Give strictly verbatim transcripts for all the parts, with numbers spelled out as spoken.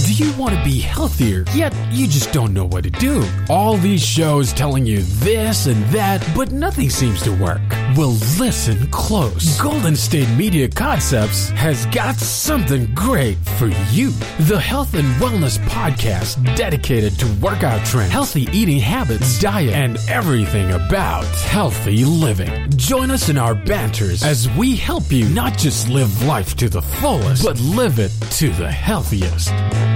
Do you want to be healthier, yet you just don't know what to do? All these shows telling you this and that, but nothing seems to work. Well, listen close. Golden State Media Concepts has got something great for you. The Health and Wellness Podcast dedicated to workout trends, healthy eating habits, diet, and everything about healthy living. Join us in our banters as we help you not just live life to the fullest, but live it to the healthiest.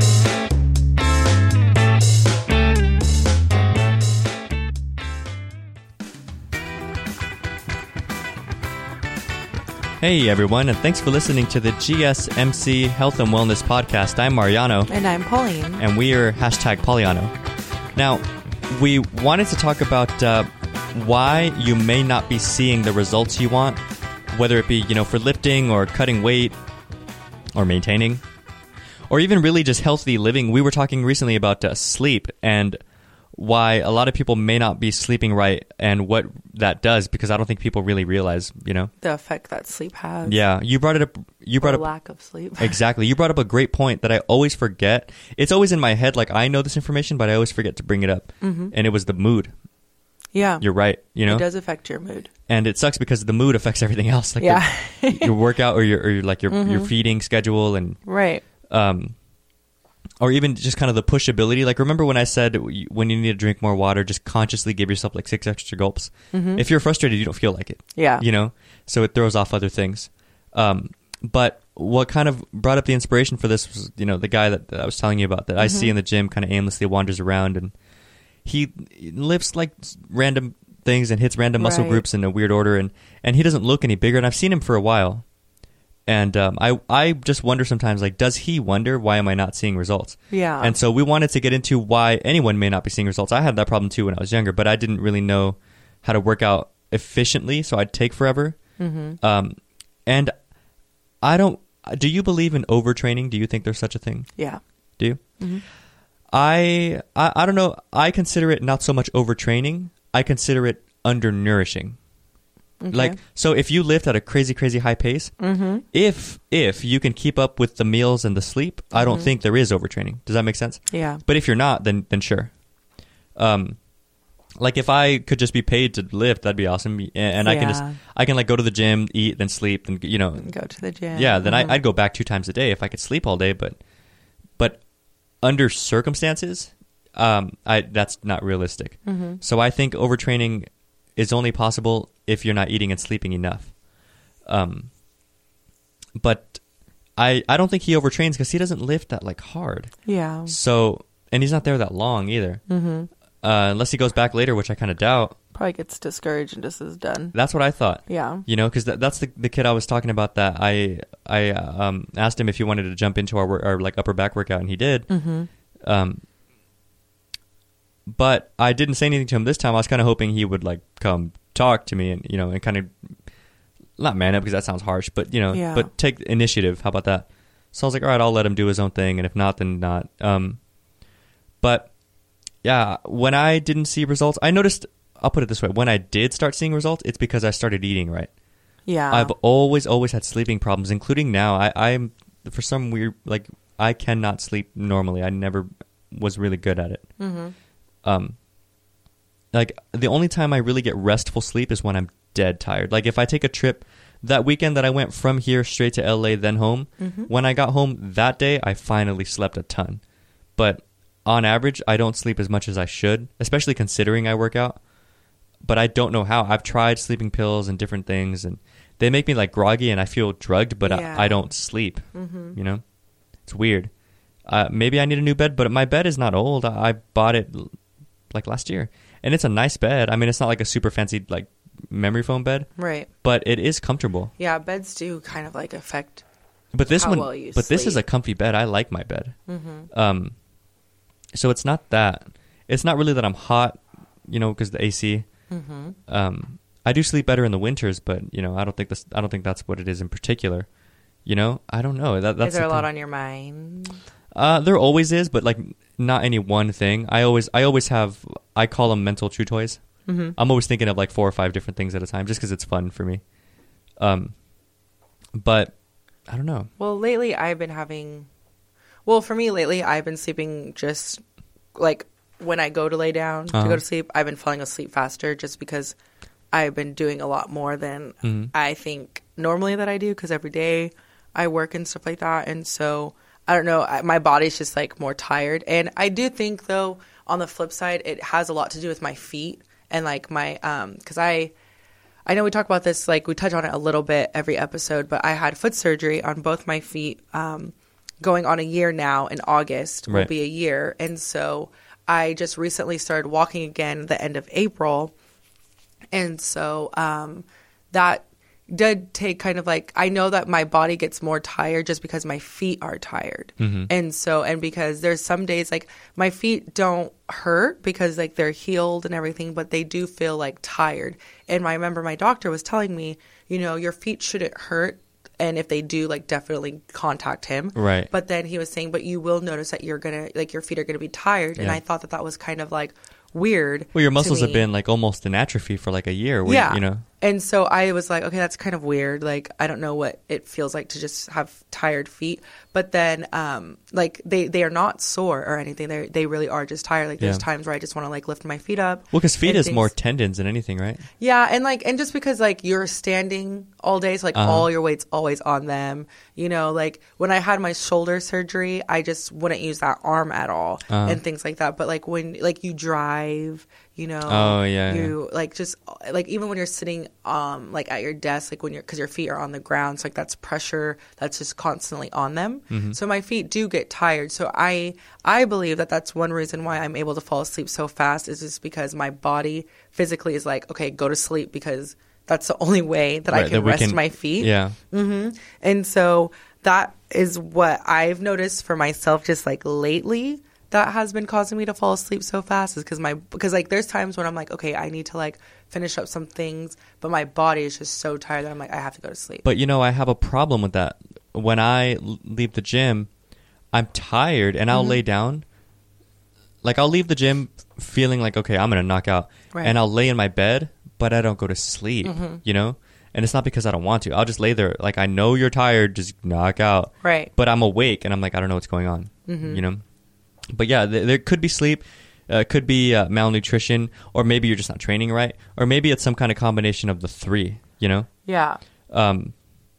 Hey everyone, and thanks for listening to the G S M C Health and Wellness Podcast. I'm Mariano. And I'm Pauline. And we are hashtag Poliano. Now, we wanted to talk about uh, why you may not be seeing the results you want, whether it be, you know, for lifting or cutting weight or maintaining, or even really just healthy living. We were talking recently about uh, sleep and why a lot of people may not be sleeping right and what that does, because I don't think people really realize, you know, the effect that sleep has. Yeah, you brought it up. You brought or up lack of sleep. Exactly. You brought up a great point that I always forget. It's always in my head, like I know this information, but I always forget to bring it up. Mm-hmm. And it was the mood. Yeah, you're right. You know, it does affect your mood, and it sucks because the mood affects everything else. Like yeah, your, your workout or your or your, like your mm-hmm. your feeding schedule and right. Um, or even just kind of the pushability. Like, remember when I said when you need to drink more water, just consciously give yourself like six extra gulps. Mm-hmm. If you're frustrated, you don't feel like it. Yeah. You know? So it throws off other things. Um, but what kind of brought up the inspiration for this was, you know, the guy that, that I was telling you about that mm-hmm. I see in the gym kind of aimlessly wanders around, and he lifts like random things and hits random muscle right. groups in a weird order, and, and he doesn't look any bigger. And I've seen him for a while. And um, I I just wonder sometimes, like, does he wonder, why am I not seeing results? Yeah. And so we wanted to get into why anyone may not be seeing results. I had that problem too when I was younger, but I didn't really know how to work out efficiently, so I'd take forever. Mm-hmm. Um, and I don't, do you believe in overtraining? Do you think there's such a thing? Yeah. Do you? Mm-hmm. I, I I don't know. I consider it not so much overtraining. I consider it undernourishing. Okay. Like, so if you lift at a crazy, crazy high pace, mm-hmm. if if you can keep up with the meals and the sleep, mm-hmm. I don't think there is overtraining. Does that make sense? Yeah. But if you're not, then then sure. Um, like if I could just be paid to lift, that'd be awesome, and, and yeah. I can just I can like go to the gym, eat, then sleep, and you know, go to the gym. Yeah, then mm-hmm. I, I'd go back two times a day if I could sleep all day. But but under circumstances, um, I that's not realistic. Mm-hmm. So I think overtraining is only possible if you're not eating and sleeping enough. Um, but I I don't think he overtrains because he doesn't lift that like hard. Yeah. So, and he's not there that long either. Mm-hmm. Uh, unless he goes back later, which I kind of doubt. Probably gets discouraged and just is done. That's what I thought. Yeah. You know, because that, that's the the kid I was talking about that I I um asked him if he wanted to jump into our, our like upper back workout, and he did. Mm-hmm. Um. But I didn't say anything to him this time. I was kind of hoping he would like come talk to me and, you know, and kind of not man up, because that sounds harsh, but, you know, yeah. but take initiative. How about that? So I was like, all right, I'll let him do his own thing. And if not, then not. Um, but yeah, when I didn't see results, I noticed, I'll put it this way. When I did start seeing results, it's because I started eating right. Yeah. I've always, always had sleeping problems, including now. I, I'm, for some weird, like, I cannot sleep normally. I never was really good at it. Mm-hmm. Um, like the only time I really get restful sleep is when I'm dead tired. Like if I take a trip that weekend that I went from here straight to L A, then home, mm-hmm. when I got home that day, I finally slept a ton. But on average, I don't sleep as much as I should, especially considering I work out. But I don't know how. I've tried sleeping pills and different things, and they make me like groggy and I feel drugged, but yeah. I, I don't sleep, mm-hmm. you know? It's weird. Uh, maybe I need a new bed, but my bed is not old. I, I bought it like last year, and it's a nice bed. I mean, it's not like a super fancy like memory foam bed, right? But it is comfortable. Yeah, beds do kind of like affect. But this how one, well you but sleep. This is a comfy bed. I like my bed. Mm-hmm. Um, so it's not that. It's not really that I'm hot, you know, because the A C. Mm-hmm. Um, I do sleep better in the winters, but you know, I don't think this. I don't think that's what it is in particular. You know, I don't know. That, that's is there the a lot thing. on your mind? Uh, there always is, but like not any one thing. I always, I always have. I call them mental chew toys. Mm-hmm. I'm always thinking of like four or five different things at a time, just because it's fun for me. Um, but I don't know. Well, lately I've been having. Well, for me lately, I've been sleeping just like when I go to lay down Uh-huh. to go to sleep, I've been falling asleep faster just because I've been doing a lot more than Mm-hmm. I think normally that I do because every day I work and stuff like that. And so I don't know, I, my body's just like more tired. And I do think though, on the flip side, it has a lot to do with my feet and like my, um, cause I, I know we talk about this, like we touch on it a little bit every episode, but I had foot surgery on both my feet, um, going on a year now in August will Right. be a year. And so I just recently started walking again the end of April. And so um, that did take kind of like, I know that my body gets more tired just because my feet are tired. Mm-hmm. And so, and because there's some days like my feet don't hurt because like they're healed and everything, but they do feel like tired. And I remember my doctor was telling me, you know, your feet shouldn't hurt. And if they do, like, definitely contact him. Right. But then he was saying, but you will notice that you're going to, like, your feet are going to be tired. And Yeah. I thought that that was kind of, like, weird. Well, your to muscles have me. been like almost in atrophy for like a year. Where, Yeah. You know. And so I was like, okay, that's kind of weird. Like, I don't know what it feels like to just have tired feet. But then, um, like, they, they are not sore or anything. They they really are just tired. Like, there's Yeah. times where I just want to, like, lift my feet up. Well, because feet and is things- more tendons than anything, right? Yeah, and like, and just because like you're standing all day, so like Uh-huh. all your weight's always on them. You know, like when I had my shoulder surgery, I just wouldn't use that arm at all Uh-huh. and things like that. But like when like you drive, you know, Oh, yeah, you like just like even when you're sitting um like at your desk, like when you're because your feet are on the ground, so like that's pressure that's just constantly on them. Mm-hmm. So my feet do get tired. So I I believe that that's one reason why I'm able to fall asleep so fast is just because my body physically is like, okay, go to sleep because that's the only way that I Right, can that we rest can- my feet. Yeah. Mm-hmm. And so that is what I've noticed for myself just like lately that has been causing me to fall asleep so fast is because my because like there's times when I'm like, okay, I need to like finish up some things, but my body is just so tired that I'm like, I have to go to sleep. But you know, I have a problem with that. When I l- leave the gym, I'm tired and I'll Mm-hmm. lay down. Like I'll leave the gym feeling like, okay, I'm going to knock out. Right. And I'll lay in my bed, but I don't go to sleep, Mm-hmm. you know? And it's not because I don't want to. I'll just lay there like I know you're tired, just knock out. Right. But I'm awake and I'm like, I don't know what's going on, Mm-hmm. you know? But yeah, th- there could be sleep. Uh, it could be uh, malnutrition, or maybe you're just not training right, or maybe it's some kind of combination of the three, you know? Yeah. Um,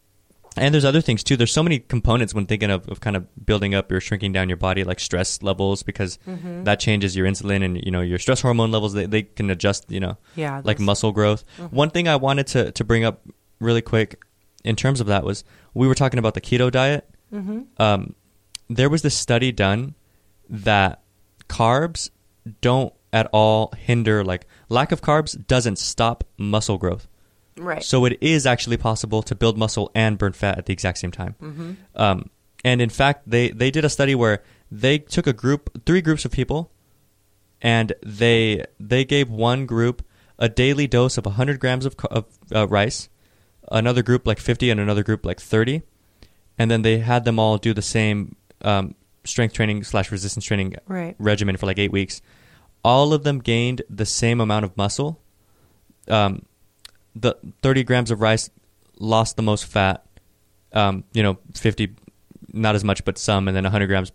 and there's other things too. There's so many components when thinking of, of kind of building up or shrinking down your body, like stress levels, because Mm-hmm. that changes your insulin and, you know, your stress hormone levels. They, they can adjust, you know, Yeah. like those- muscle growth. Mm-hmm. One thing I wanted to, to bring up really quick in terms of that was we were talking about the keto diet. Mm-hmm. Um, there was this study done that carbs don't at all hinder, like lack of carbs doesn't stop muscle growth. Right. So it is actually possible to build muscle and burn fat at the exact same time. Mm-hmm. Um, and in fact, they, they did a study where they took a group, three groups of people, and they they gave one group a daily dose of one hundred grams of, ca- of uh, rice, another group like fifty, and another group like thirty. And then they had them all do the same um, strength training slash resistance training Right. regimen for like eight weeks. All of them gained the same amount of muscle. Um, the thirty grams of rice lost the most fat. Um, you know, fifty, not as much, but some, and then one hundred grams,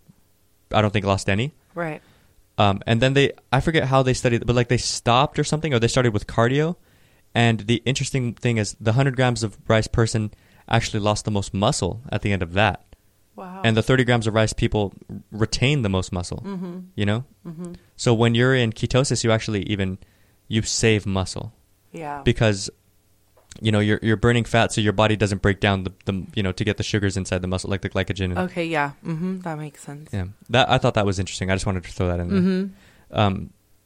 I don't think lost any. Right. Um, and then they, I forget how they studied, but like they stopped or something, or they started with cardio. And the interesting thing is the one hundred grams of rice person actually lost the most muscle at the end of that. Wow. And the thirty grams of rice people retain the most muscle, Mm-hmm. you know? Mm-hmm. So when you're in ketosis, you actually even, you save muscle Yeah. because, you know, you're you're burning fat, so your body doesn't break down the, the you know, to get the sugars inside the muscle, like the glycogen. And, Okay. Yeah. Mm-hmm. That makes sense. Yeah, that I thought that was interesting. I just wanted to throw that in there. Mm-hmm. Um,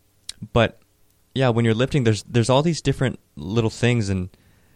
but yeah, when you're lifting, there's there's all these different little things, and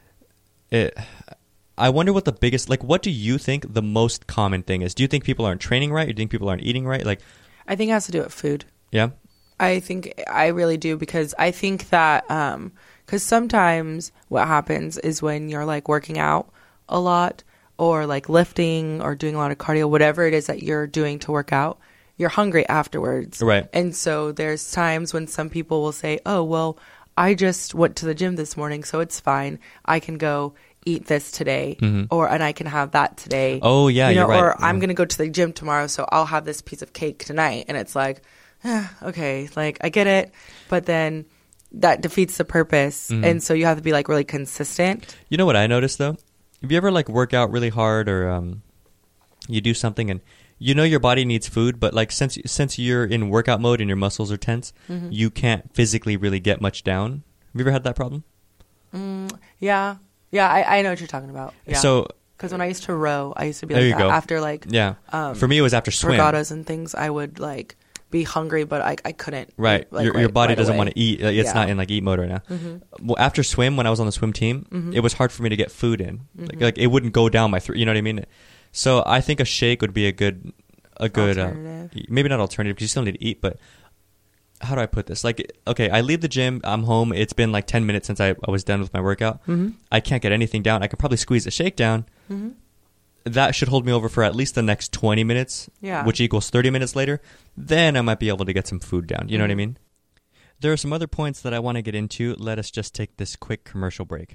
it. I wonder what the biggest, like, what do you think the most common thing is? Do you think people aren't training right? Do you think people aren't eating right? Like, I think it has to do with food. yeah, I think I really do because I think that um because sometimes what happens is when you're like working out a lot or like lifting or doing a lot of cardio, whatever it is that you're doing to work out, you're hungry afterwards. Right. And so there's times when some people will say, oh, well, I just went to the gym this morning, so it's fine. I can go eat this today, Mm-hmm. or and I can have that today. Oh, yeah, you know, you're right. Or Yeah. I'm gonna go to the gym tomorrow, so I'll have this piece of cake tonight. And it's like, eh, okay, like I get it, but then that defeats the purpose, Mm-hmm. and so you have to be like really consistent. You know what I noticed though? If you ever like work out really hard or um, you do something and you know your body needs food, but like since since you're in workout mode and your muscles are tense, Mm-hmm. you can't physically really get much down. Have you ever had that problem? Mm, yeah, yeah, I, I know what you're talking about. Yeah. So because when I used to row, I used to be There like you that. go. After like yeah, um, for me it was after swim. regattas and things, I would like be hungry, but I I couldn't. Right, like, your, right- your body right doesn't away. want to eat. Like, It's Yeah. not in like eat mode right now. Mm-hmm. Well, after swim, when I was on the swim team, Mhm. it was hard for me to get food in. Like, Mhm. like it wouldn't go down my throat. You know what I mean? So I think a shake would be a good, a good, uh, Alternative. maybe not alternative because you still need to eat. But how do I put this? Like, okay, I leave the gym. I'm home. It's been like ten minutes since I, I was done with my workout. Mhm. I can't get anything down. I could probably squeeze a shake down. Mhm. That should hold me over for at least the next twenty minutes, Yeah. which equals thirty minutes later. Then I might be able to get some food down. You know what I Mhm. mean? There are some other points that I want to get into. Let us just take this quick commercial break.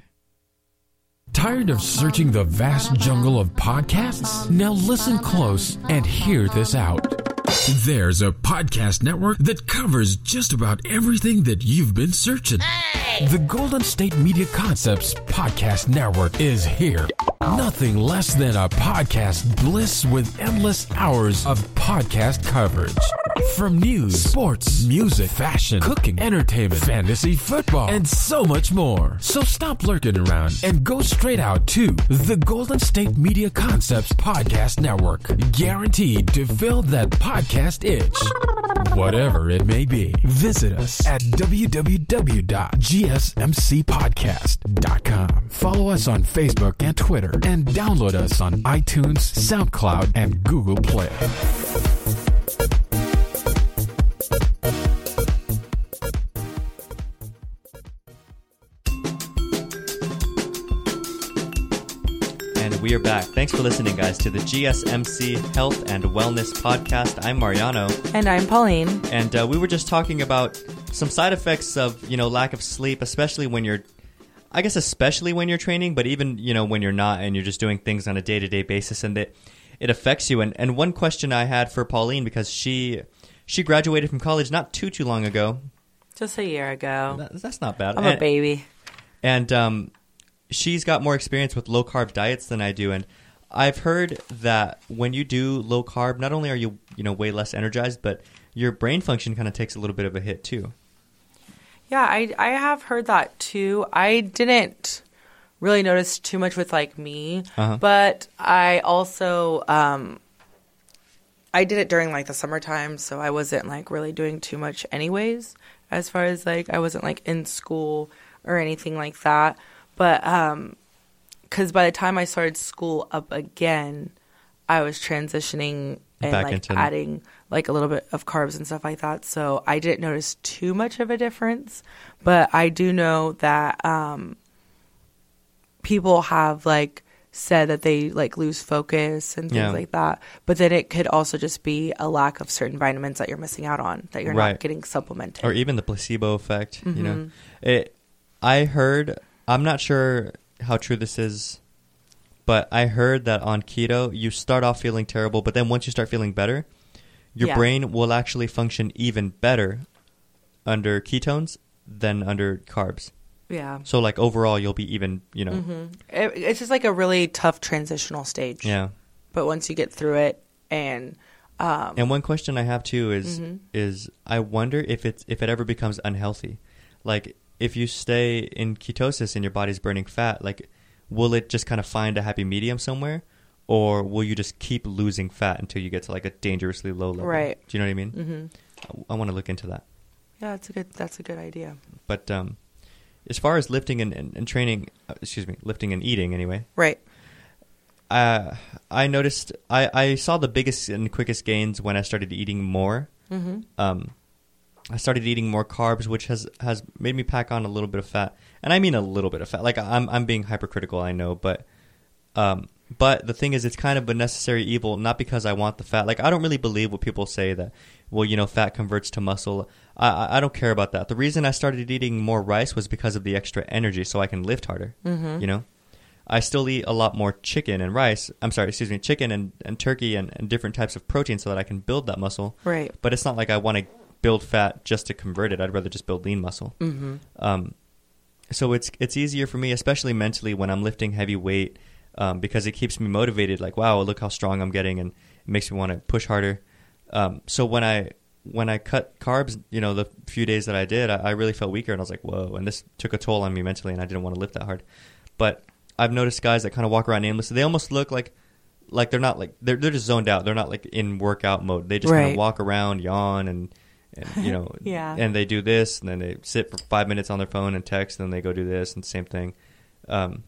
Tired of searching the vast jungle of podcasts? Now listen close and hear this out. There's a podcast network that covers just about everything that you've been searching. The Golden State Media Concepts Podcast Network is here. Nothing less than a podcast bliss with endless hours of podcast coverage. From news, sports, music, fashion, cooking, entertainment, fantasy, football, and so much more. So stop lurking around and go straight out to the Golden State Media Concepts Podcast Network. Guaranteed to fill that podcast itch. Whatever it may be. Visit us at w w w dot g s m c podcast dot com. Follow us on Facebook and Twitter, and download us on iTunes, SoundCloud, and Google Play. And we are back. Thanks for listening, guys, to the G S M C Health and Wellness Podcast. I'm Mariano, And I'm Pauline. and uh, we were just talking about some side effects of, you know, lack of sleep, especially when you're, I guess, especially when you're training, but even, you know, when you're not and you're just doing things on a day-to-day basis, and it it affects you. And and one question I had for Pauline, because she she graduated from college not too too long ago. Just a year ago. That, that's not bad. I'm and, a baby. And um, she's got more experience with low carb diets than I do, and I've heard that when you do low carb, not only are you you know way less energized, but your brain function kind of takes a little bit of a hit too. Yeah, I I have heard that too. I didn't really notice too much with like me, Uh-huh. but I also um I did it during like the summertime, so I wasn't like really doing too much anyways, as far as like I wasn't like in school or anything like that. But um cuz by the time I started school up again, I was transitioning and Back like into- adding like a little bit of carbs and stuff like that. So I didn't notice too much of a difference, but I do know that um people have like said that they like lose focus and things Yeah. like that. But then it could also just be a lack of certain vitamins that you're missing out on, that you're Right. not getting supplemented. Or even the placebo effect. You know, Mhm. it, I heard. I'm not sure how true this is, but I heard that on keto you start off feeling terrible, but then once you start feeling better, your Yeah. brain will actually function even better under ketones than under carbs. Yeah. So like overall, you'll be even. You know. hmm It, it's just like a really tough transitional stage. Yeah. But once you get through it, and um, And one question I have too is Mhm. is I wonder if it's if it ever becomes unhealthy, like if you stay in ketosis and your body's burning fat, like will it just kind of find a happy medium somewhere, or will you just keep losing fat until you get to like a dangerously low level? Right. Do you know what I mean? hmm I, I want to look into that. yeah, that's a good that's a good idea. But um, as far as lifting and, and, and training, uh, excuse me, lifting and eating anyway. Right. Uh, I noticed I, I saw the biggest and quickest gains when I started eating more. hmm Um, I started eating more carbs, which has, has made me pack on a little bit of fat, and I mean a little bit of fat. Like I'm I'm being hypercritical, I know, but um, but the thing is, it's kind of a necessary evil. Not because I want the fat. Like I don't really believe what people say that, well, you know, fat converts to muscle. I I, I don't care about that. The reason I started eating more rice was because of the extra energy, so I can lift harder. hmm You know, I still eat a lot more chicken and rice. I'm sorry, excuse me, chicken and, and turkey and, and different types of protein so that I can build that muscle. Right. But it's not like I want to build fat just to convert it. I'd rather just build lean muscle. Mm-hmm. Um, so it's it's easier for me, especially mentally, when I'm lifting heavy weight, um, because it keeps me motivated. Like, wow, look how strong I'm getting, and it makes me want to push harder. Um, so when I when I cut carbs, you know, the few days that I did, I, I really felt weaker, and I was like, whoa, and this took a toll on me mentally, and I didn't want to lift that hard. But I've noticed guys that kind of walk around aimlessly. They almost look like like they're not like they're they're just zoned out. They're not like in workout mode. They just right. kind of walk around, yawn, and and you know, yeah. and they do this, and then they sit for five minutes on their phone and text, and then they go do this, and same thing. Um,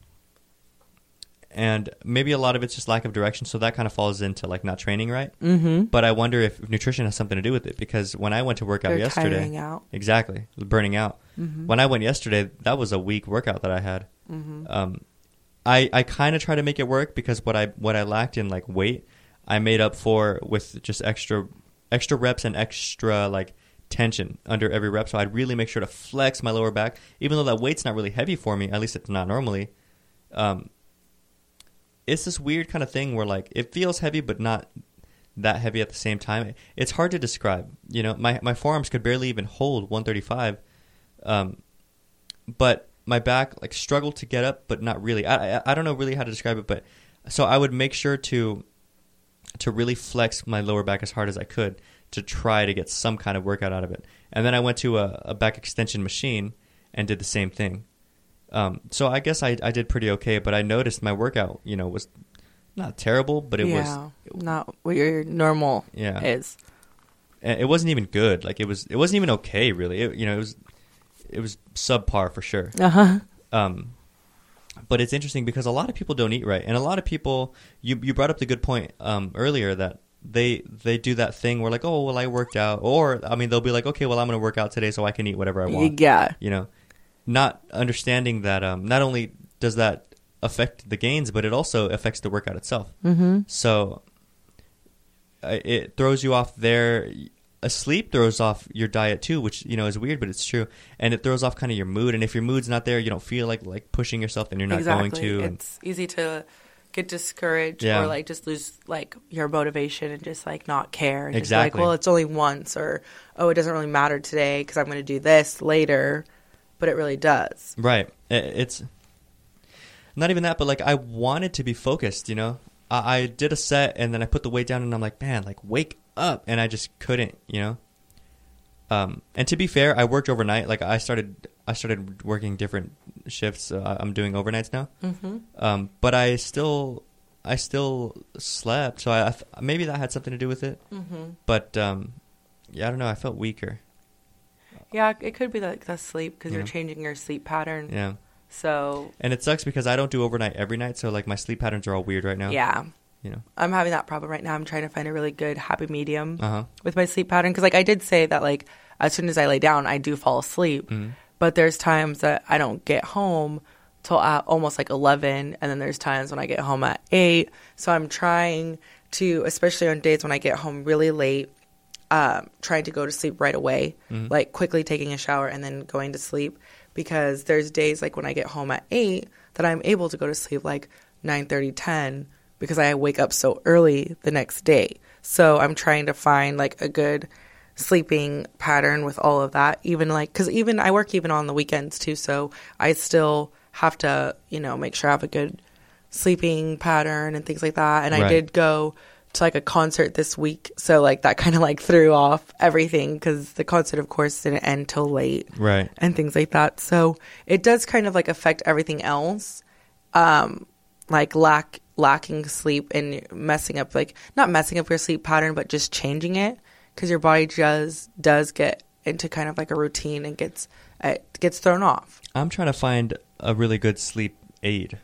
and maybe a lot of it's just lack of direction, so that kind of falls into like not training right. Mm-hmm. But I wonder if nutrition has something to do with it, because when I went to work out They're yesterday, tiring out. exactly, burning out. Mm-hmm. When I went yesterday, that was a weak workout that I had. Mm-hmm. Um, I I kind of try to make it work, because what I what I lacked in like weight, I made up for with just extra extra reps and extra like tension under every rep. So I'd really make sure to flex my lower back, even though that weight's not really heavy for me. At least it's not normally. Um, it's this weird kind of thing where like it feels heavy, but not that heavy at the same time. It's hard to describe. You know, my my forearms could barely even hold one thirty-five, um, but my back like struggled to get up, but not really. I, I I don't know really how to describe it, but so I would make sure to to really flex my lower back as hard as I could to try to get some kind of workout out of it. And then I went to a, a back extension machine and did the same thing. Um, so I guess I I did pretty okay, but I noticed my workout, you know, was not terrible, but it yeah, was not what your normal yeah. is. It wasn't even good. Like it was it wasn't even okay really. It, you know, it was it was subpar for sure. Uh-huh. Um, but it's interesting because a lot of people don't eat right, and a lot of people. You you brought up the good point um, earlier that they they do that thing where like, oh well, I worked out, or I mean they'll be like, okay, well I'm going to work out today so I can eat whatever I want. Yeah. You know, not understanding that um, not only does that affect the gains, but it also affects the workout itself. Mm-hmm. So uh, it throws you off there. A sleep throws off your diet too, which you know is weird, but it's true, and it throws off kind of your mood. And if your mood's not there, you don't feel like like pushing yourself, then you're not exactly. going to. And it's easy to get discouraged Yeah. or like just lose like your motivation and just like not care. And just be Exactly. like, well, it's only once, or oh, it doesn't really matter today because I'm going to do this later, but it really does. right, It- it's not even that, but like I wanted to be focused. You know, I, I did a set and then I put the weight down, and I'm like, man, like wake up, and I just couldn't. You know. Um, and to be fair, I worked overnight. Like I started, I started working different shifts. Uh, I'm doing overnights now. Mm-hmm. Um, but I still, I still slept. So I, I th- maybe that had something to do with it. Mm-hmm. But um, yeah, I don't know. I felt weaker. Yeah, it could be like the sleep because Yeah. you're changing your sleep pattern. Yeah. So And it sucks because I don't do overnight every night. So like my sleep patterns are all weird right now. yeah, You know. I'm having that problem right now. I'm trying to find a really good happy medium Uh huh. with my sleep pattern because like I did say that like as soon as I lay down, I do fall asleep. Mm-hmm. But there's times that I don't get home till at almost like eleven, and then there's times when I get home at eight. So I'm trying to, especially on days when I get home really late, um, trying to go to sleep right away, Mhm. like quickly taking a shower and then going to sleep. Because there's days like when I get home at eight that I'm able to go to sleep like nine thirty, ten because I wake up so early the next day. So I'm trying to find like a good sleeping pattern with all of that, even like because even I work even on the weekends too, so I still have to, you know, make sure I have a good sleeping pattern and things like that. And I Right. did go to like a concert this week, so like that kind of like threw off everything because the concert of course didn't end till late Right. and things like that. So it does kind of like affect everything else, um like lack lacking sleep and messing up, like not messing up your sleep pattern but just changing it. Because your body does does get into kind of like a routine and gets uh, gets thrown off. I'm trying to find a really good sleep aid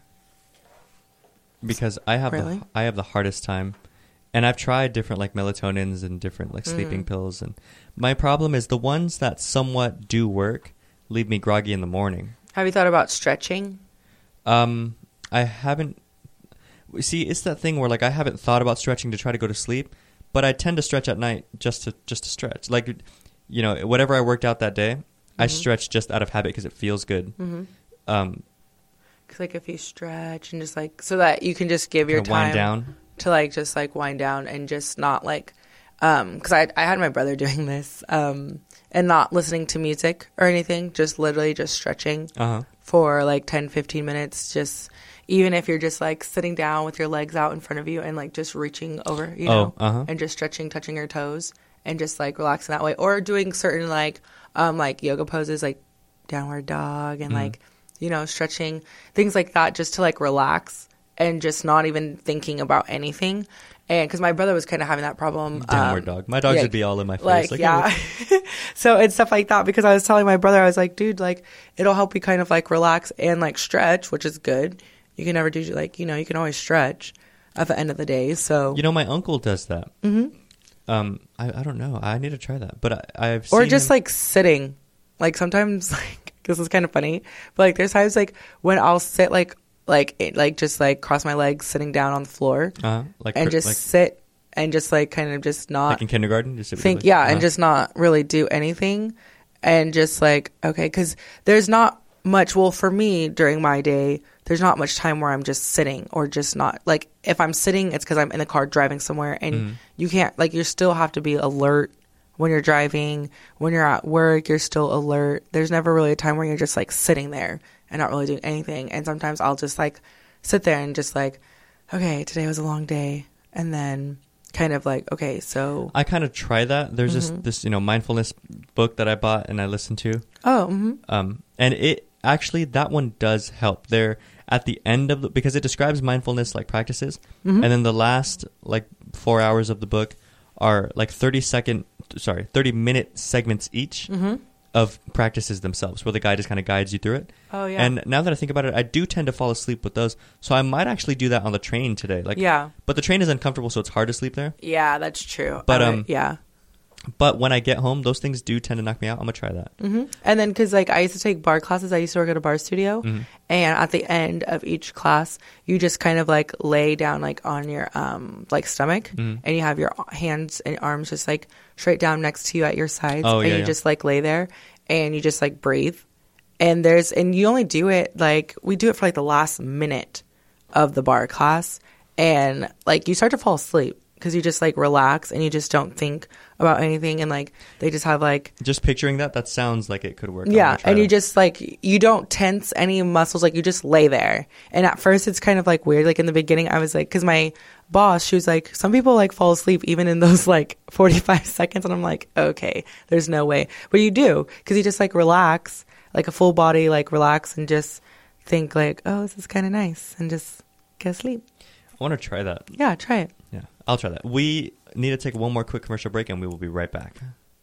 because I have Really? the I have the hardest time, and I've tried different like melatonins and different like sleeping Mm. pills, and my problem is the ones that somewhat do work leave me groggy in the morning. Have you thought about stretching? Um, I haven't. See, it's that thing where like I haven't thought about stretching to try to go to sleep. But I tend to stretch at night just to just to stretch. Like, you know, whatever I worked out that day, I Mhm. stretch just out of habit because it feels good. Mm-hmm. Um, 'Cause, like, if you stretch and just, like, so that you can just give your Kinda time wind down. to, like, just, like, wind down and just not, like, um, because I, I had my brother doing this, um, and not listening to music or anything, just literally just stretching Uh-huh. for, like, ten, fifteen minutes, just, even if you're just, like, sitting down with your legs out in front of you and, like, just reaching over, you know, Oh, uh-huh. and just stretching, touching your toes, and just, like, relaxing that way. Or doing certain, like, um, like, yoga poses, like, downward dog and, Mm-hmm. like, you know, stretching, things like that, just to, like, relax and just not even thinking about anything. And because my brother was kind of having that problem. Downward um, dog. My dogs yeah, would be all in my face. Like, Like, yeah. So it's stuff like that, because I was telling my brother, I was like, dude, like, it'll help you kind of, like, relax and, like, stretch, which is good. You can never do, like, you know, you can always stretch at the end of the day. So, You know, my uncle does that. Mm-hmm. Um, I, I don't know. I need to try that. But I, I've or seen just him- like sitting, like sometimes, like, this is kind of funny, but like there's times like when I'll sit like like it, like just like cross my legs sitting down on the floor uh, like and cr- just like, sit and just like kind of just not like in kindergarten. Just sit with your think legs? yeah Uh-huh. and just not really do anything and just like okay, because there's not much, well, for me during my day there's not much time where I'm just sitting or just not, like, if I'm sitting it's because I'm in the car driving somewhere, and Mm-hmm. you can't, like, you still have to be alert when you're driving. When you're at work, you're still alert. There's never really a time where you're just like sitting there and not really doing anything. And sometimes I'll just like sit there and just like, okay, today was a long day, and then kind of like, okay, so I kind of try that. There's Mm-hmm. this this you know mindfulness book that I bought and I listened to. oh mm-hmm. Um, and it actually, that one does help. There at the end of the, because it describes mindfulness like practices, Mm-hmm. and then the last like four hours of the book are like thirty second, sorry, thirty minute segments each Mm-hmm. of practices themselves, where the guy just kind of guides you through it. Oh yeah. And now that I think about it, I do tend to fall asleep with those, so I might actually do that on the train today. Like, yeah but the train is uncomfortable, so it's hard to sleep there. yeah that's true. But, I would- um, yeah But when I get home, those things do tend to knock me out. I'm gonna try that. hmm And then, because like I used to take bar classes, I used to work at a bar studio, Mhm. and at the end of each class, you just kind of like lay down like on your um like stomach, Mhm. and you have your hands and arms just like straight down next to you at your sides, Oh, and yeah, you yeah. just like lay there, and you just like breathe, and there's and you only do it like we do it for like the last minute of the bar class, and like you start to fall asleep because you just like relax and you just don't think about anything, and like they just have like Just picturing that, that sounds like it could work. I'm yeah, gonna try and you that. just like you don't tense any muscles, like you just lay there. And at first it's kind of like weird, like in the beginning I was like, because my boss, she was like, some people like fall asleep even in those like forty-five seconds, and I'm like, okay, there's no way, but you do, because you just like relax, like a full body, like relax and just think like, oh, this is kind of nice, and just get asleep. I want to try that. Yeah, try it. Yeah, I'll try that. We need to take one more quick commercial break, and we will be right back.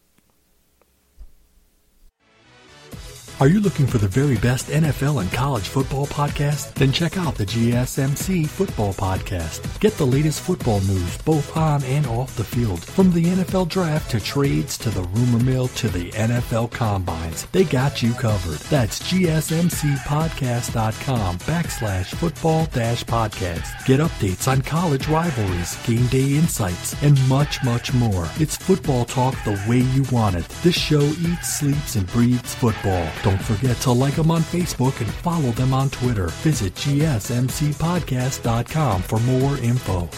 Are you looking for the very best N F L and college football podcast? Then check out the G S M C Football Podcast. Get the latest football news both on and off the field. From the N F L Draft to trades to the rumor mill to the N F L Combines, they got you covered. That's gsmcpodcast.com backslash football dash podcast. Get updates on college rivalries, game day insights, and much, much more. It's football talk the way you want it. This show eats, sleeps, and breathes football. Don't forget to like them on Facebook and follow them on Twitter. Visit g s m c podcast dot com for more info.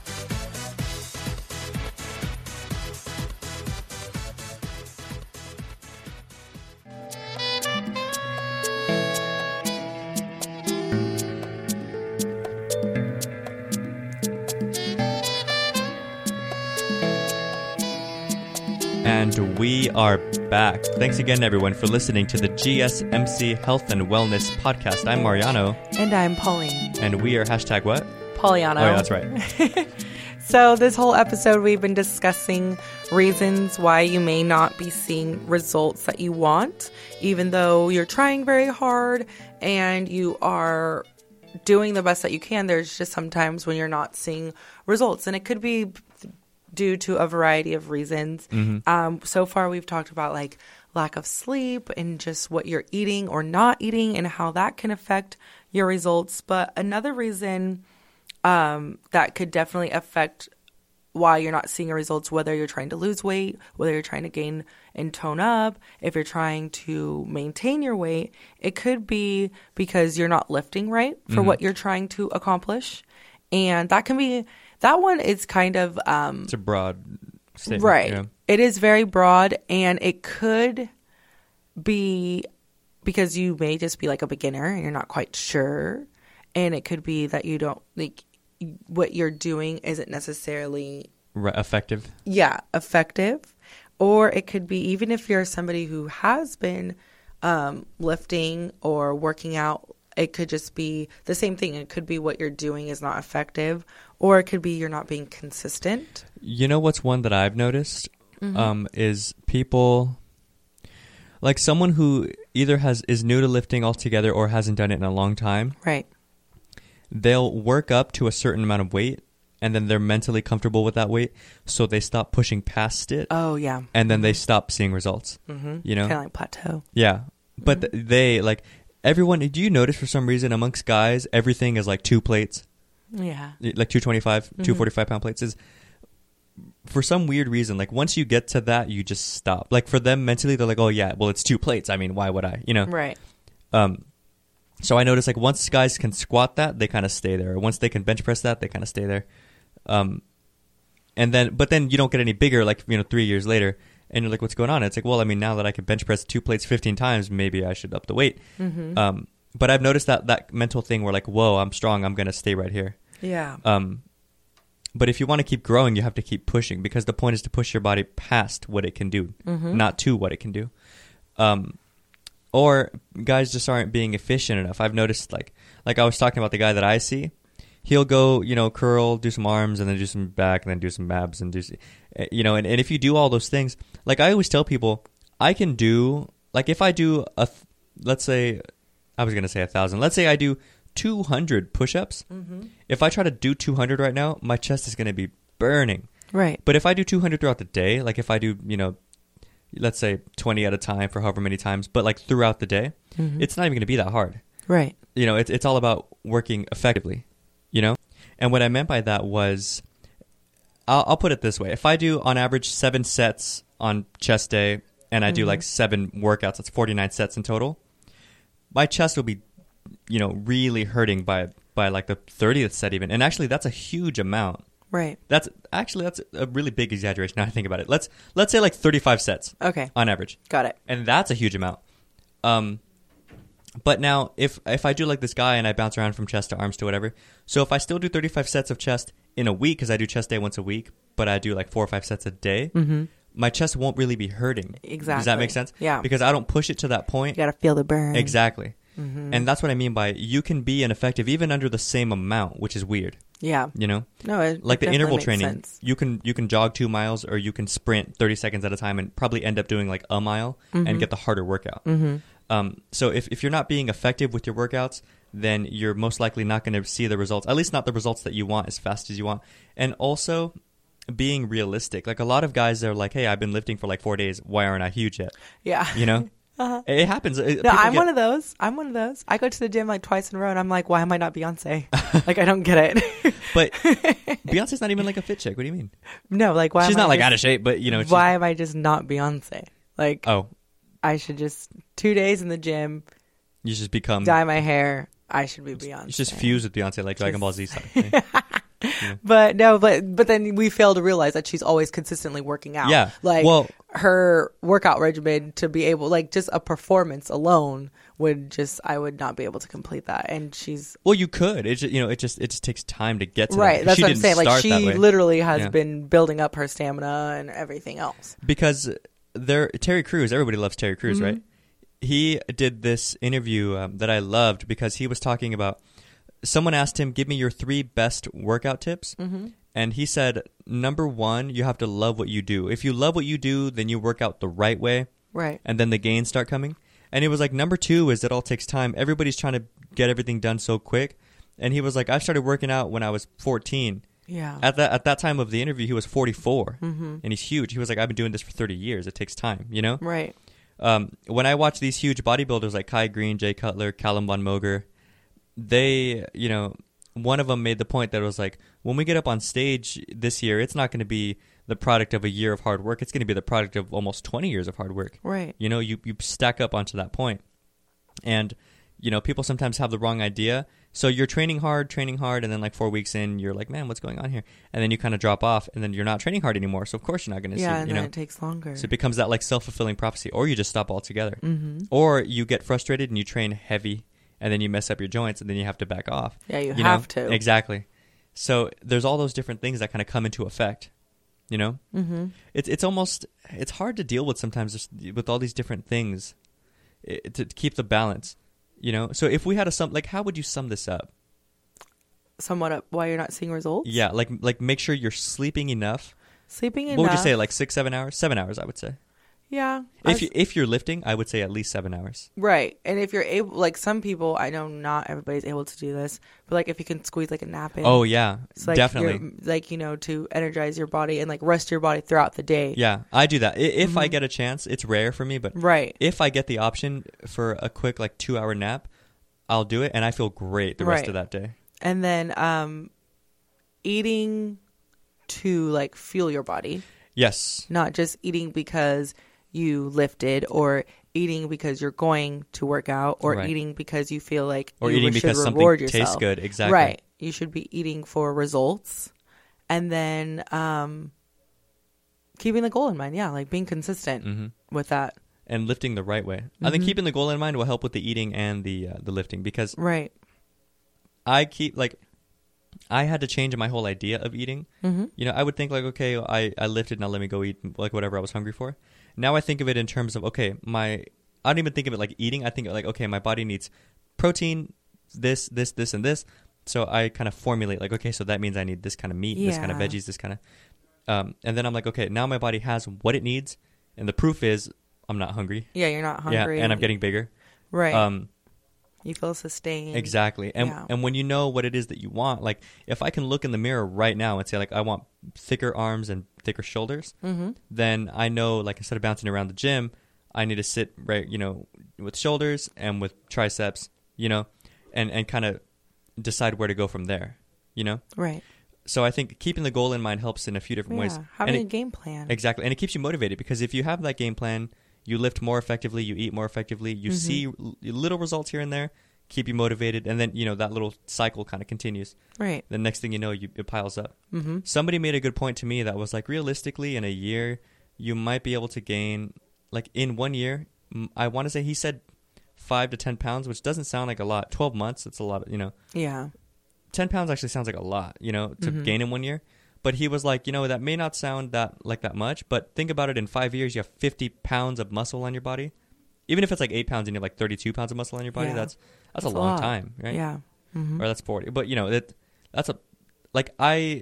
And we are back. Thanks again, everyone, for listening to the G S M C Health and Wellness Podcast. I'm Mariano, And I'm Pauline. and we are hashtag what? Poliano. Oh, yeah, that's right. So this whole episode, we've been discussing reasons why you may not be seeing results that you want, even though you're trying very hard and you are doing the best that you can. There's just sometimes when you're not seeing results, and it could be due to a variety of reasons. Mm-hmm. Um, so far, we've talked about like lack of sleep and just what you're eating or not eating and how that can affect your results. But another reason um, that could definitely affect why you're not seeing results, whether you're trying to lose weight, whether you're trying to gain and tone up, if you're trying to maintain your weight, it could be because you're not lifting right for Mm-hmm. what you're trying to accomplish. And that can be, that one is kind of, um, It's a broad statement. right. Yeah. It is very broad, and it could be because you may just be like a beginner and you're not quite sure. And it could be that you don't, like, what you're doing isn't necessarily Right, effective. yeah effective, or it could be even if you're somebody who has been um lifting or working out, it could just be the same thing. It could be what you're doing is not effective, or it could be you're not being consistent. You know what's one that I've noticed Mm-hmm. um, is people, like someone who either has is new to lifting altogether or hasn't done it in a long time. Right. They'll work up to a certain amount of weight, and then they're mentally comfortable with that weight, so they stop pushing past it, Oh yeah. and then they stop seeing results. Mm-hmm. You know, Kind of like plateau. yeah. But Mm-hmm. th- they like everyone. Do you notice for some reason amongst guys, everything is like two plates, Yeah. like two twenty-five, Mm-hmm. two forty-five pound plates is. For some weird reason, like once you get to that, you just stop. Like for them mentally, they're like, "Oh yeah, well it's two plates. I mean, why would I?" You know. Right. Um, so I noticed like once guys can squat that, they kind of stay there. Once they can bench press that, they kind of stay there. Um, and then, but then you don't get any bigger. Like you know, three years later, and you're like, "What's going on?" And it's like, well, I mean, now that I can bench press two plates fifteen times, maybe I should up the weight. Mm-hmm. Um, but I've noticed that that mental thing where like, "Whoa, I'm strong. I'm gonna stay right here." Yeah. Um, but if you want to keep growing, you have to keep pushing, because the point is to push your body past what it can do, Mm-hmm. not to what it can do. Um, or guys just aren't being efficient enough. I've noticed, like, like I was talking about the guy that I see, he'll go, you know, curl, do some arms, and then do some back, and then do some abs, and do, s- eh, you know, and, and if you do all those things, like I always tell people, I can do, like if I do a, th- let's say, I was going to say a thousand, let's say I do two hundred push-ups. Mm-hmm. If I try to do two hundred right now, my chest is going to be burning. Right. But if I do two hundred throughout the day, like if I do, you know, let's say twenty at a time for however many times, but like throughout the day, Mhm. it's not even going to be that hard. Right. You know, it's it's all about working effectively, you know? And what I meant by that was, I'll, I'll put it this way. If I do on average seven sets on chest day, and I do Mhm. like seven workouts, that's forty-nine sets in total, my chest will be, you know, really hurting by by like the thirtieth set even. And actually that's a huge amount. Right. That's actually that's a really big exaggeration now I think about it. Let's let's say like thirty-five sets Okay. on average. Got it. And that's a huge amount. Um but now if if I do like this guy and I bounce around from chest to arms to whatever. So if I still do thirty-five sets of chest in a week, cuz I do chest day once a week, but I do like four or five sets a day, Mm-hmm. my chest won't really be hurting. Exactly. Does that make sense? Yeah. Because I don't push it to that point. You got to feel the burn. Exactly. Mm-hmm. And that's what I mean by you can be ineffective even under the same amount, which is weird, Yeah. you know? No, it Like it the definitely interval makes training, sense. you can you can jog two miles or you can sprint thirty seconds at a time and probably end up doing like a mile Mhm. and get the harder workout. Mm-hmm. Um, so if, if you're not being effective with your workouts, then you're most likely not going to see the results, at least not the results that you want as fast as you want. And also being realistic. Like a lot of guys are like, hey, I've been lifting for like four days. Why aren't I huge yet? Yeah. You know? Uh-huh. It happens. It- No, people I'm get- one of those. I'm one of those. I go to the gym like twice in a row, and I'm like, why am I not Beyonce? Like, I don't get it. But Beyonce's not even like a fit chick. What do you mean? No, like, why? She's am not I like just, out of shape, but you know. she's- Why am I just not Beyonce? Like, Oh, I should just two days in the gym, you just become. dye my hair. I should be Beyonce. You just fuse with Beyonce like Dragon Just- Ball Z style. Yeah. But no, but but then we fail to realize that she's always consistently working out. Yeah. Like Well- her workout regimen to be able, like just a performance alone would just, I would not be able to complete that. And she's Well, you could. It just, you know, it just it just takes time to get to right. that. That's She what I'm didn't saying. Like start that she way. literally has Yeah. been building up her stamina and everything else. Because there Terry Crews, everybody loves Terry Crews, Mm-hmm. right? He did this interview um, that I loved because he was talking about, someone asked him, give me your three best workout tips. Mm-hmm. And he said, number one, you have to love what you do. If you love what you do, then you work out the right way, Right. and then the gains start coming. And he was like, number two is it all takes time. Everybody's trying to get everything done so quick. And he was like, I started working out when I was fourteen. Yeah. At that at that time of the interview, he was forty-four, Mm-hmm. and he's huge. He was like, I've been doing this for thirty years. It takes time, you know? Right. Um, when I watch these huge bodybuilders like Kai Green, Jay Cutler, Callum Von Moger, they, you know, one of them made the point that it was like, when we get up on stage this year, it's not going to be the product of a year of hard work. It's going to be the product of almost twenty years of hard work. Right. You know, you, you stack up onto that point. And, you know, people sometimes have the wrong idea. So you're training hard, training hard, and then like four weeks in, you're like, man, what's going on here? And then you kind of drop off, and then you're not training hard anymore. So of course you're not going to yeah, see, and you then know. it takes longer. So it becomes that like self-fulfilling prophecy, or you just stop altogether. Mm-hmm. Or you get frustrated and you train heavy, and then you mess up your joints, and then you have to back off. Yeah, you, you have know? to. Exactly. So there's all those different things that kind of come into effect, you know? Mm-hmm. It's it's almost, it's hard to deal with sometimes just with all these different things it, to keep the balance, you know? So if we had a sum, like how would you sum this up? Somewhat up why you're not seeing results? Yeah, like like make sure you're sleeping enough. Sleeping enough. What would you say, like six, seven hours? Seven hours, I would say. Yeah. If you, if you're lifting, I would say at least seven hours. Right. And if you're able, like some people, I know not everybody's able to do this, but like if you can squeeze like a nap in. Oh, yeah, so, like, definitely. you're- Like, you know, to energize your body and like rest your body throughout the day. Yeah, I do that. I- If Mm-hmm. I get a chance, it's rare for me, but Right. if I get the option for a quick like two hour nap, I'll do it, and I feel great the rest Right. of that day. And then um, eating to like fuel your body, Yes. not just eating because you lifted or eating because you're going to work out or Right. eating because you feel like Or you eating should because something reward tastes yourself. good. Exactly. Right. You should be eating for results and then um, keeping the goal in mind. Yeah, like being consistent hmm with that. And lifting the right way. I think Mhm. keeping the goal in mind will help with the eating and the uh, the lifting, because Right. I keep like I had to change my whole idea of eating. Mm-hmm. You know, I would think like, okay, I, I lifted, now let me go eat like whatever I was hungry for. Now I think of it in terms of, okay, my I don't even think of it like eating. I think of like, okay, my body needs protein, this, this, this, and this. So I kind of formulate like, okay, so that means I need this kind of meat, this kind of Yeah. veggies, this kind of, um, and then I'm like, okay, now my body has what it needs, and the proof is I'm not hungry. Yeah, you're not hungry. Yeah, and I'm getting bigger. right. Um, you feel sustained. Exactly. And Yeah. and when you know what it is that you want, like if I can look in the mirror right now and say like I want thicker arms and thicker shoulders, Mm-hmm. then I know like instead of bouncing around the gym, I need to sit right, you know, with shoulders and with triceps, you know, and and kind of decide where to go from there, you know? Right. So I think keeping the goal in mind helps in a few different Yeah. ways. Having And a it- game plan. Exactly. And it keeps you motivated, because if you have that game plan, you lift more effectively, you eat more effectively, you Mhm. see l- little results here and there, keep you motivated, and then, you know, that little cycle kind of continues. Right. The next thing you know, you, it piles up. Mm-hmm. Somebody made a good point to me that was like, realistically, in a year, you might be able to gain, like in one year, m- I want to say he said five to ten pounds, which doesn't sound like a lot. twelve months, that's a lot, you know. Yeah. ten pounds actually sounds like a lot, you know, to Mhm. gain in one year. But he was like, you know, that may not sound that like that much, but think about it, in five years, you have fifty pounds of muscle on your body. Even if it's like eight pounds and you have like thirty-two pounds of muscle on your body, Yeah. that's that's, That's a a long lot. time, right? Yeah. Mm-hmm. Or that's forty. But, you know, that that's a, like, I,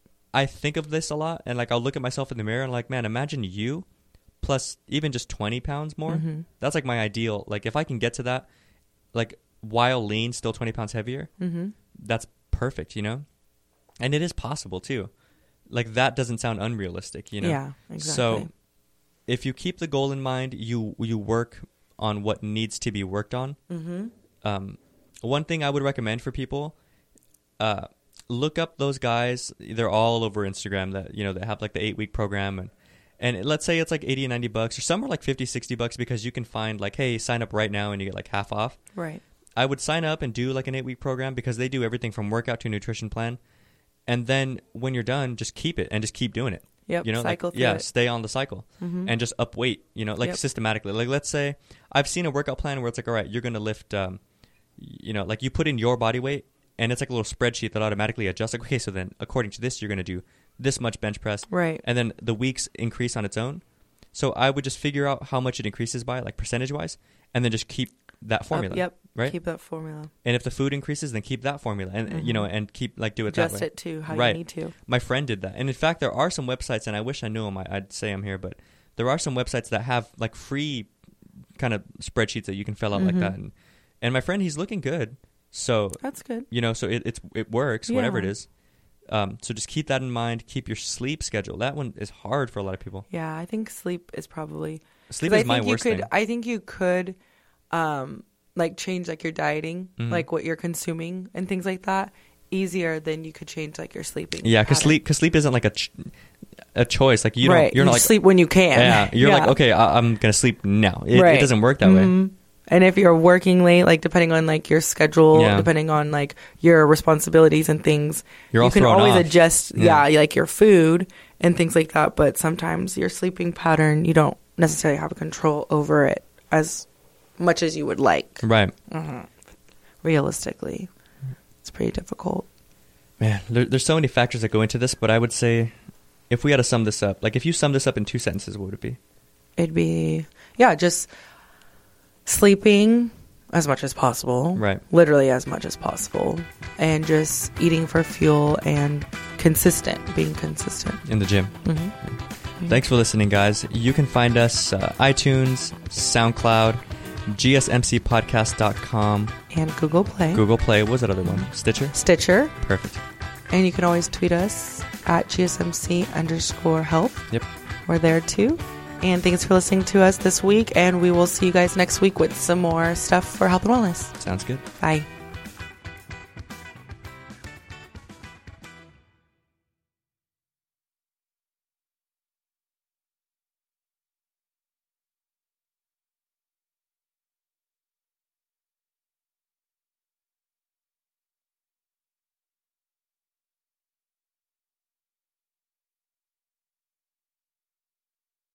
I think of this a lot, and like I'll look at myself in the mirror and like, man, imagine you plus even just twenty pounds more. Mm-hmm. That's like my ideal. Like if I can get to that, like while lean, still twenty pounds heavier, Mm-hmm. that's perfect, you know? And it is possible too. Like that doesn't sound unrealistic, you know? Yeah. Exactly. So if you keep the goal in mind, you you work on what needs to be worked on. Mm-hmm. Um, one thing I would recommend for people, uh, look up those guys. They're all over Instagram that, you know, that have like the eight week program, and and let's say it's like eighty, ninety bucks, or some are like fifty, sixty bucks, because you can find like, hey, sign up right now and you get like half off. Right. I would sign up and do like an eight week program, because they do everything from workout to nutrition plan. And then when you're done, just keep it and just keep doing it. Yep. You know, Cycle like, through yeah, it. stay on the cycle Mm-hmm. and just up weight, you know, like Yep. systematically. Like let's say I've seen a workout plan where it's like, all right, you're going to lift, um, you know, like you put in your body weight, and it's like a little spreadsheet that automatically adjusts. Like, okay, so then according to this, you're going to do this much bench press. Right. And then the weeks increase on its own. So I would just figure out how much it increases by, like percentage wise, and then just keep that formula. Up, yep. Right. Keep that formula. And if the food increases, then keep that formula, and Mhm. you know, and keep like do it Adjust that way. it to how Right. you need to. My friend did that, and in fact, there are some websites, and I wish I knew them. I, I'd say them here, but there are some websites that have like free kind of spreadsheets that you can fill out like Mhm. that. And and my friend, he's looking good, so That's good. you know, so it it's it works, whatever it Yeah. is. Um, so just keep that in mind. Keep your sleep schedule. That one is hard for a lot of people. Yeah, I think sleep is probably Sleep 'cause is I my think worst you could, thing. I think you could, um, like change like your dieting, Mhm. like what you're consuming and things like that, easier, then you could change like your sleeping. Yeah, because pattern. sleep, cause sleep isn't like a ch- a choice. Like you don't, right. you're you not like sleep when you can. Yeah, you're Yeah. like okay, I- I'm gonna sleep now. It, Right. it doesn't work that Mhm. way. And if you're working late, like depending on like your schedule, Yeah. depending on like your responsibilities and things, You're all you can thrown always off. adjust. Yeah. Yeah. like your food and things like that. But sometimes your sleeping pattern, you don't necessarily have control over it as much as you would like. Right. Realistically, it's pretty difficult. Man, there, there's so many factors that go into this, but I would say if we had to sum this up, like if you sum this up in two sentences, what would it be? It'd be yeah, just sleeping as much as possible. Right. Literally as much as possible. And just eating for fuel and consistent, being consistent. In the gym. Mm-hmm. Thanks for listening, guys. You can find us uh, iTunes, SoundCloud, G S M C podcast dot com, And Google Play. Google Play. What was that other one? Stitcher? Stitcher. Perfect. And you can always tweet us at G S M C underscore health. Yep. We're there too. And thanks for listening to us this week. And we will see you guys next week with some more stuff for health and wellness. Sounds good. Bye.